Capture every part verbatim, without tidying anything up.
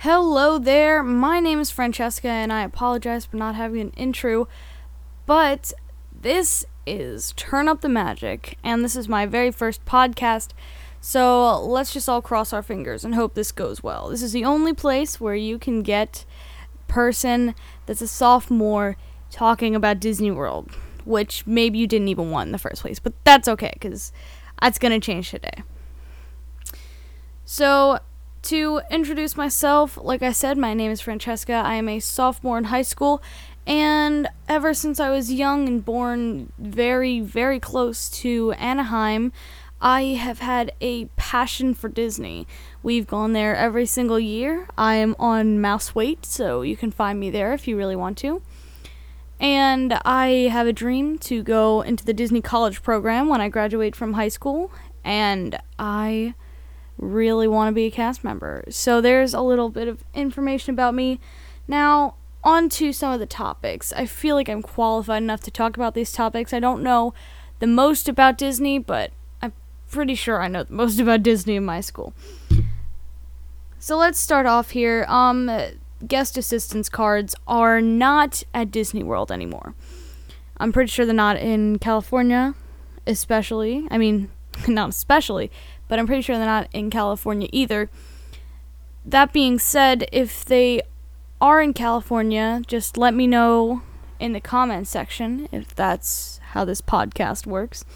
Hello there, my name is Francesca, and I apologize for not having an intro, but this is Turn Up the Magic, and this is my very first podcast, so let's just all cross our fingers and hope this goes well. This is the only place where you can get a person that's a sophomore talking about Disney World, which maybe you didn't even want in the first place, but that's okay, because that's going to change today. So, to introduce myself, like I said, my name is Francesca. I am a sophomore in high school, and ever since I was young and born very, very close to Anaheim, I have had a passion for Disney. We've gone there every single year. I am on Mouse Wait, so you can find me there if you really want to. And I have a dream to go into the Disney College program when I graduate from high school, and I really want to be a cast member. So there's a little bit of information about me. Now, on to some of the topics. I feel like I'm qualified enough to talk about these topics. I don't know the most about Disney, but I'm pretty sure I know the most about Disney in my school. So let's start off here. Um, guest assistance cards are not at Disney World anymore. I'm pretty sure they're not in California, especially. I mean, not especially, but I'm pretty sure they're not in California either. That being said, if they are in California, just let me know in the comments section if that's how this podcast works.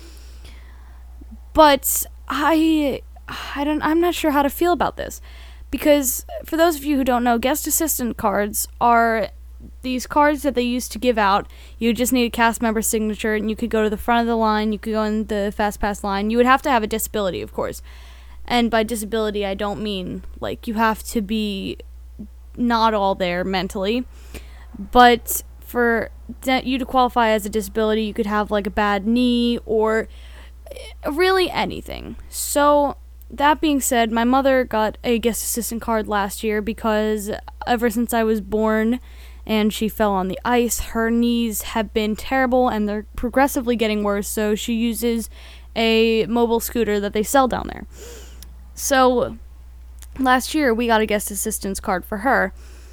But I I don't I'm not sure how to feel about this, because for those of you who don't know, guest assistant cards are these cards that they used to give out. You just need a cast member signature, and you could go to the front of the line, you could go in the fast pass line. You would have to have a disability, of course. And by disability, I don't mean, like, you have to be not all there mentally. But for you to qualify as a disability, you could have, like, a bad knee or really anything. So, that being said, my mother got a guest assistant card last year because ever since I was born and she fell on the ice, her knees have been terrible and they're progressively getting worse, so she uses a mobile scooter that they sell down there. So, last year we got a guest assistance card for her.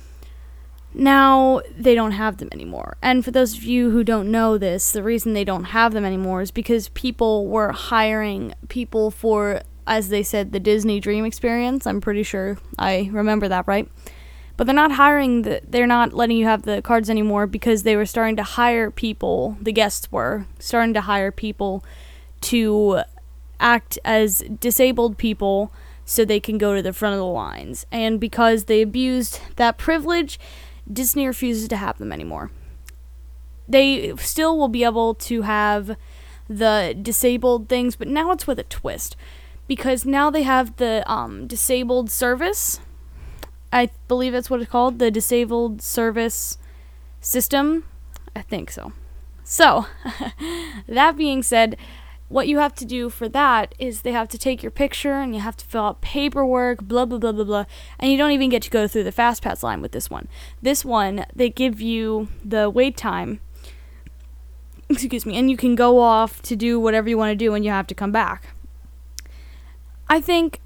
Now, they don't have them anymore. And for those of you who don't know this, the reason they don't have them anymore is because people were hiring people for, as they said, the Disney Dream Experience. I'm pretty sure I remember that right. But they're not hiring, the, they're not letting you have the cards anymore because they were starting to hire people, the guests were, starting to hire people to act as disabled people so they can go to the front of the lines. And because they abused that privilege, Disney refuses to have them anymore. They still will be able to have the disabled things, but now it's with a twist. Because now they have the um, disabled service. I believe that's what it's called, the disabled service system. I think so. So, that being said, what you have to do for that is they have to take your picture and you have to fill out paperwork, blah, blah, blah, blah, blah. And you don't even get to go through the fast pass line with this one. This one, they give you the wait time, excuse me, and you can go off to do whatever you want to do and you have to come back. I think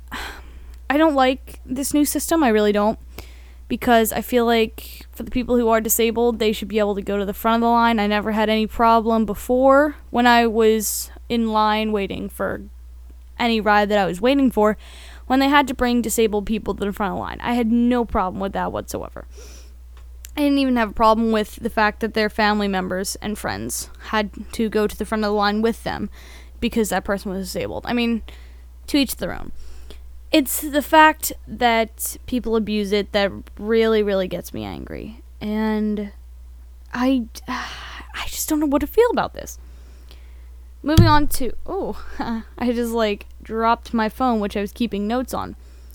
I don't like this new system. I really don't. Because I feel like for the people who are disabled, they should be able to go to the front of the line. I never had any problem before when I was in line waiting for any ride that I was waiting for, when they had to bring disabled people to the front of the line. I had no problem with that whatsoever. I didn't even have a problem with the fact that their family members and friends had to go to the front of the line with them because that person was disabled. I mean, to each their own. It's the fact that people abuse it that really, really gets me angry. And I, I just don't know what to feel about this. Moving on to... Oh, I just, like, dropped my phone, which I was keeping notes on.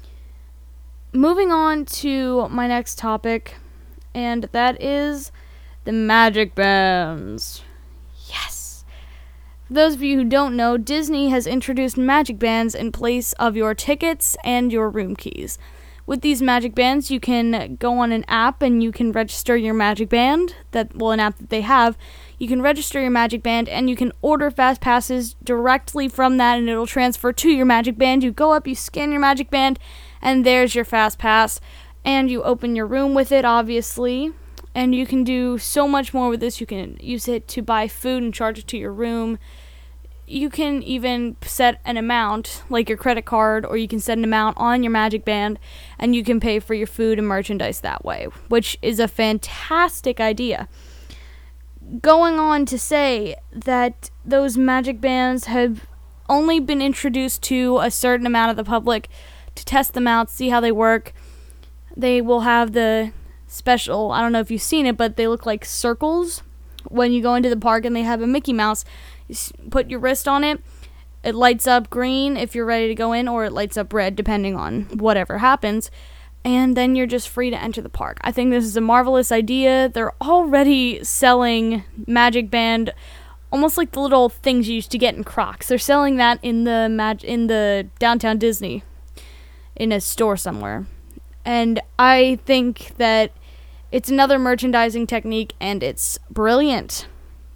Moving on to my next topic, and that is the magic bands. Yes! For those of you who don't know, Disney has introduced magic bands in place of your tickets and your room keys. With these magic bands, you can go on an app and you can register your magic band, that well, an app that they have. You can register your magic band and you can order fast passes directly from that and it'll transfer to your magic band. You go up, you scan your magic band, and there's your fast pass. And you open your room with it, obviously. And you can do so much more with this. You can use it to buy food and charge it to your room. You can even set an amount, like your credit card, or you can set an amount on your Magic Band, and you can pay for your food and merchandise that way, which is a fantastic idea. Going on to say that those Magic Bands have only been introduced to a certain amount of the public to test them out, see how they work. They will have the special, I don't know if you've seen it, but they look like circles when you go into the park, and they have a Mickey Mouse. You put your wrist on it, it lights up green if you're ready to go in, or it lights up red depending on whatever happens, and then you're just free to enter the park. I think this is a marvelous idea. They're already selling Magic Band, almost like the little things you used to get in Crocs. They're selling that in the mag- in the Downtown Disney, in a store somewhere. And I think that it's another merchandising technique, and it's brilliant.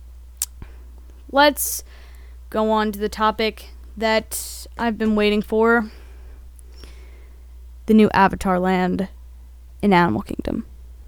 Let's go on to the topic that I've been waiting for. The new Avatar land in Animal Kingdom.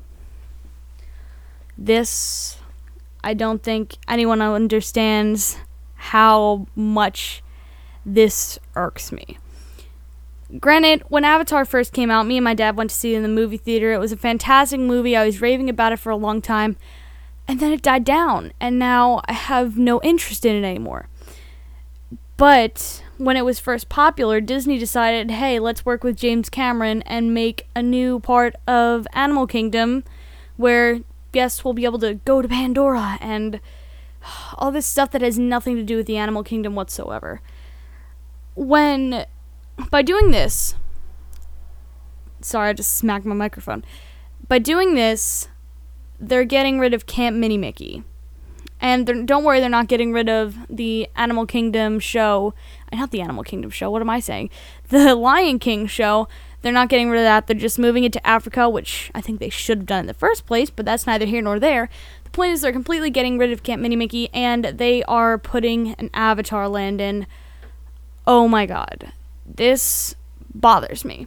This, I don't think anyone understands how much this irks me. Granted, when Avatar first came out, me and my dad went to see it in the movie theater. It was a fantastic movie. I was raving about it for a long time. And then it died down. And now I have no interest in it anymore. But when it was first popular, Disney decided, hey, let's work with James Cameron and make a new part of Animal Kingdom where guests will be able to go to Pandora and all this stuff that has nothing to do with the Animal Kingdom whatsoever. When... By doing this, sorry, I just smacked my microphone. By doing this, they're getting rid of Camp Mini Mickey. And don't worry, they're not getting rid of the Animal Kingdom show. Not the Animal Kingdom show, what am I saying? The Lion King show. They're not getting rid of that. They're just moving it to Africa, which I think they should have done in the first place, but that's neither here nor there. The point is they're completely getting rid of Camp Mini Mickey, and they are putting an Avatar land in. Oh my god. This bothers me.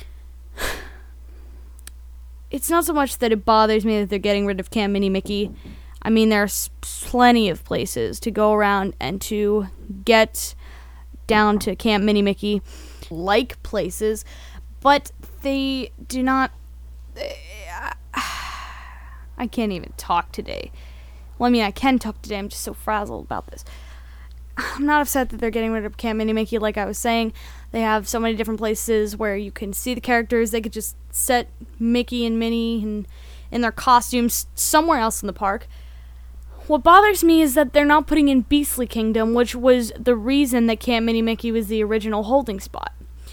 It's not so much that it bothers me that they're getting rid of Camp Mini Mickey. I mean, there's plenty of places to go around and to get down to Camp Mini Mickey, like places, but they do not... I can't even talk today. Well, I mean, I can talk today. I'm just so frazzled about this. I'm not upset that they're getting rid of Camp Mini Mickey, like I was saying. They have so many different places where you can see the characters. They could just set Mickey and Minnie in, in their costumes somewhere else in the park. What bothers me is that they're not putting in Beastly Kingdom, which was the reason that Camp Mini Mickey was the original holding spot.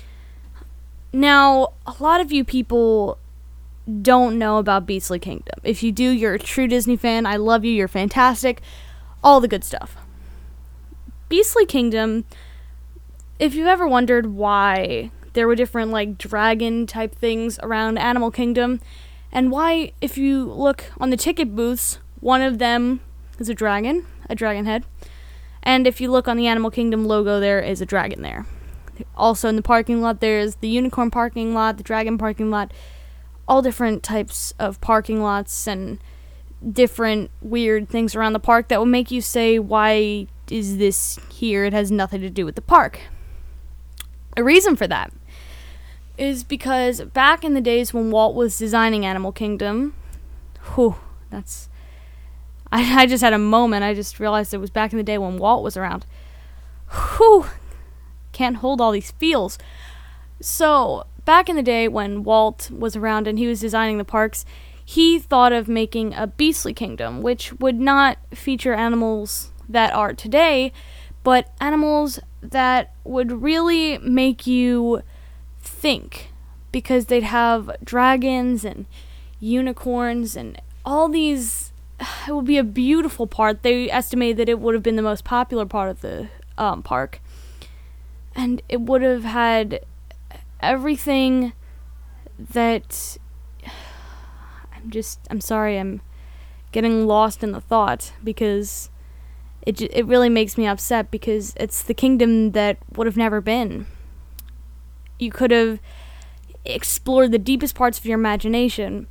Now, a lot of you people don't know about Beastly Kingdom. If you do, you're a true Disney fan. I love you. You're fantastic. All the good stuff. Beastly Kingdom, if you've ever wondered why there were different, like, dragon-type things around Animal Kingdom, and why, if you look on the ticket booths, one of them is a dragon, a dragon head, and if you look on the Animal Kingdom logo, there is a dragon there. Also in the parking lot, there's the unicorn parking lot, the dragon parking lot, all different types of parking lots and different weird things around the park that will make you say, why is this here? It has nothing to do with the park. A reason for that is because back in the days when Walt was designing Animal Kingdom, whew, that's, I, I just had a moment. I just realized it was back in the day when Walt was around. Whew, can't hold all these feels. So, back in the day when Walt was around and he was designing the parks, he thought of making a Beastly Kingdom, which would not feature animals that are today, but animals that would really make you think, because they'd have dragons and unicorns and all these. It would be a beautiful part. They estimated that it would have been the most popular part of the um, park, and it would have had everything that I'm just I'm sorry I'm getting lost in the thought, because it j- it really makes me upset, because it's the kingdom that would have never been. You could have explore the deepest parts of your imagination.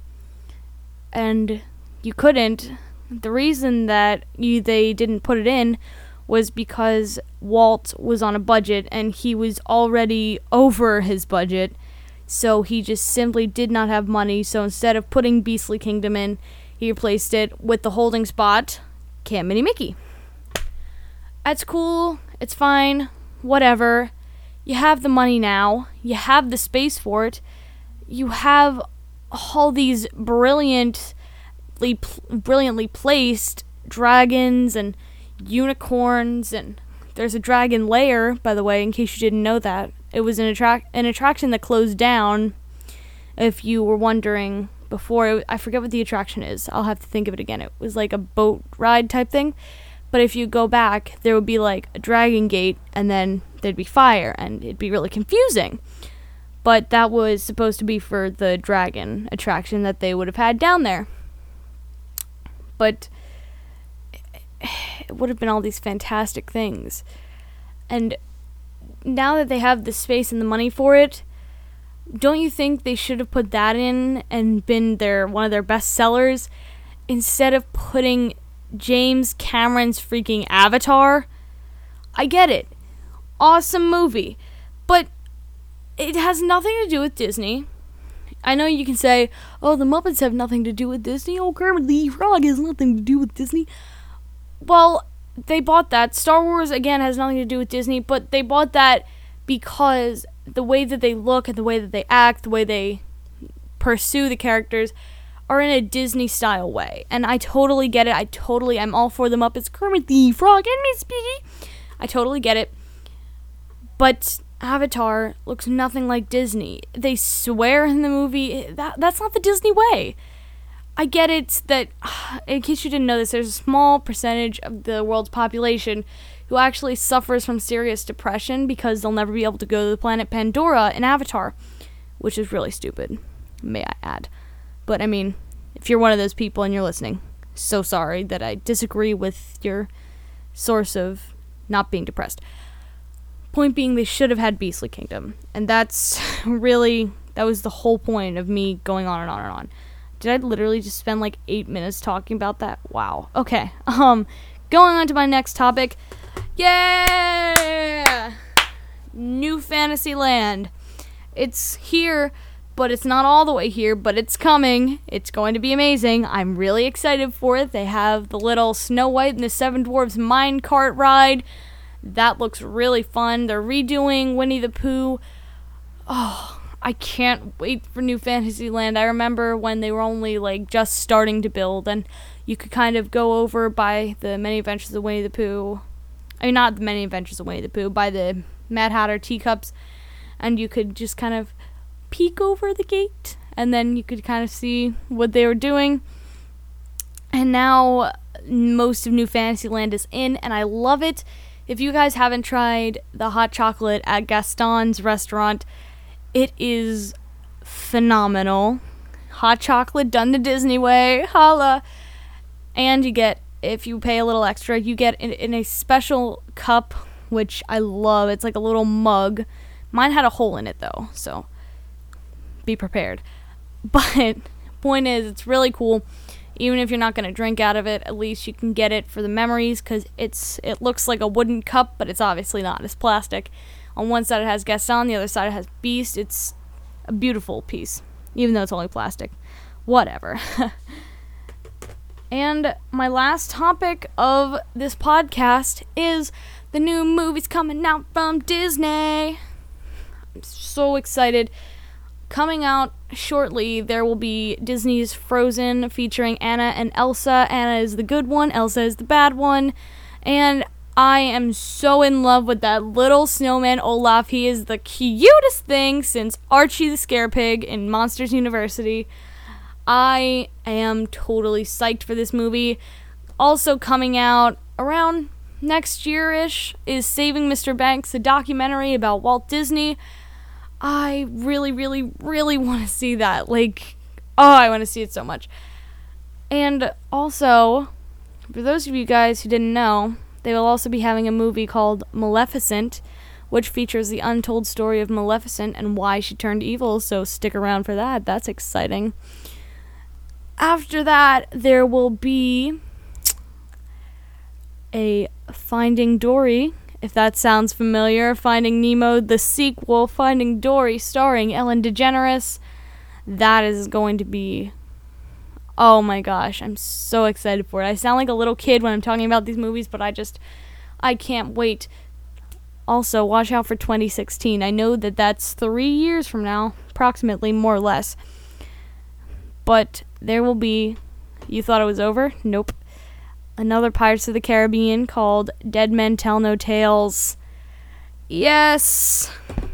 And you couldn't. The reason that you, they didn't put it in was because Walt was on a budget and he was already over his budget. So he just simply did not have money. So instead of putting Beastly Kingdom in, he replaced it with the holding spot, Camp Mini Mickey. That's cool. It's fine. Whatever. You have the money now. You have the space for it. You have all these brilliantly, brilliantly placed dragons and unicorns, and there's a dragon lair, by the way, in case you didn't know that. It was an attract an attraction that closed down, if you were wondering before. I forget what the attraction is. I'll have to think of it again. It was like a boat ride type thing. But if you go back, there would be like a dragon gate, and then there'd be fire, and it'd be really confusing. But that was supposed to be for the dragon attraction that they would have had down there. But it would have been all these fantastic things. And now that they have the space and the money for it, don't you think they should have put that in and been their one of their best sellers instead of putting James Cameron's freaking Avatar? I get it. Awesome movie. But it has nothing to do with Disney. I know you can say, oh, the Muppets have nothing to do with Disney. Oh, Kermit the Frog has nothing to do with Disney. Well, they bought that. Star Wars, again, has nothing to do with Disney, but they bought that because the way that they look and the way that they act, the way they pursue the characters are in a Disney-style way. And I totally get it. I totally, I'm all for the Muppets. Kermit the Frog and Miss Piggy. I totally get it. But Avatar looks nothing like Disney. They swear in the movie. That That's not the Disney way. I get it that, in case you didn't know this, there's a small percentage of the world's population who actually suffers from serious depression because they'll never be able to go to the planet Pandora in Avatar, which is really stupid, may I add. But, I mean, if you're one of those people and you're listening, so sorry that I disagree with your source of not being depressed. Point being, they should have had Beastly Kingdom, and that's really, that was the whole point of me going on and on and on. Did I literally just spend like eight minutes talking about that? Wow. Okay. Um, going on to my next topic. Yeah! New Fantasyland. It's here, but it's not all the way here, but it's coming. It's going to be amazing. I'm really excited for it. They have the little Snow White and the Seven Dwarfs minecart ride. That looks really fun. They're redoing Winnie the Pooh. Oh, I can't wait for New Fantasyland. I remember when they were only like just starting to build, and you could kind of go over by the Many Adventures of Winnie the Pooh. I mean, not the Many Adventures of Winnie the Pooh, by the Mad Hatter teacups, and you could just kind of peek over the gate, and then you could kind of see what they were doing. And now most of New Fantasyland is in, and I love it. If you guys haven't tried the hot chocolate at Gaston's restaurant, it is phenomenal. Hot chocolate done the Disney way. Holla. And you get, if you pay a little extra, you get in, in a special cup, which I love. It's like a little mug. Mine had a hole in it, though, so be prepared. But point is, it's really cool. Even if you're not going to drink out of it, at least you can get it for the memories, because it's it looks like a wooden cup, but it's obviously not. It's plastic. On one side it has Gaston, the other side it has Beast. It's a beautiful piece, even though it's only plastic. Whatever. And my last topic of this podcast is the new movies coming out from Disney. I'm so excited. Coming out shortly, there will be Disney's Frozen featuring Anna and Elsa. Anna is the good one, Elsa is the bad one. And I am so in love with that little snowman Olaf. He is the cutest thing since Archie the Scarepig in Monsters University. I am totally psyched for this movie. Also coming out around next year-ish is Saving Mister Banks, a documentary about Walt Disney. I really, really, really want to see that. Like, oh, I want to see it so much. And also, for those of you guys who didn't know, they will also be having a movie called Maleficent, which features the untold story of Maleficent and why she turned evil, so stick around for that. That's exciting. After that, there will be a Finding Dory, if that sounds familiar. Finding Nemo, the sequel, Finding Dory, starring Ellen DeGeneres. That is going to be... Oh my gosh, I'm so excited for it. I sound like a little kid when I'm talking about these movies, but I just... I can't wait. Also, watch out for twenty sixteen. I know that that's three years from now, approximately, more or less. But there will be... You thought it was over? Nope. Another Pirates of the Caribbean called Dead Men Tell No Tales. Yes!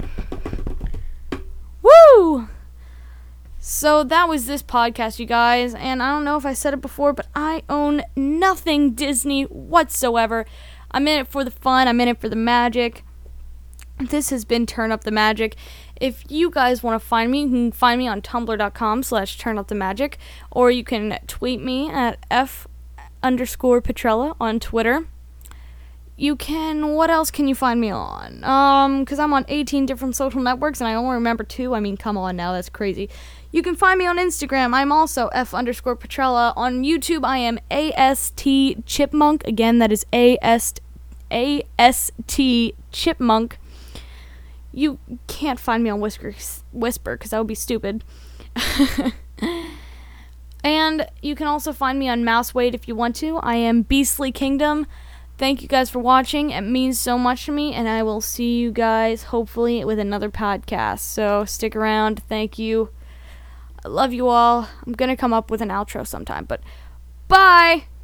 Woo! So that was this podcast, you guys, and I don't know if I said it before, but I own nothing Disney whatsoever. I'm in it for the fun, I'm in it for the magic. This has been Turn Up the Magic. If you guys want to find me, you can find me on tumblr.com slash turnupthemagic, or you can tweet me at F underscore Petrella on Twitter. You can, what else can you find me on? Um, because I'm on eighteen different social networks, and I only remember two. I mean, come on now, that's crazy. You can find me on Instagram. I'm also F underscore Petrella. On YouTube, I am A S T Chipmunk. Again, that is A S T Chipmunk. You can't find me on Whisker, Whisper, because that would be stupid. And you can also find me on Mousewade if you want to. I am Beastly Kingdom. Thank you guys for watching. It means so much to me, and I will see you guys hopefully with another podcast. So stick around. Thank you. I love you all. I'm going to come up with an outro sometime, but bye!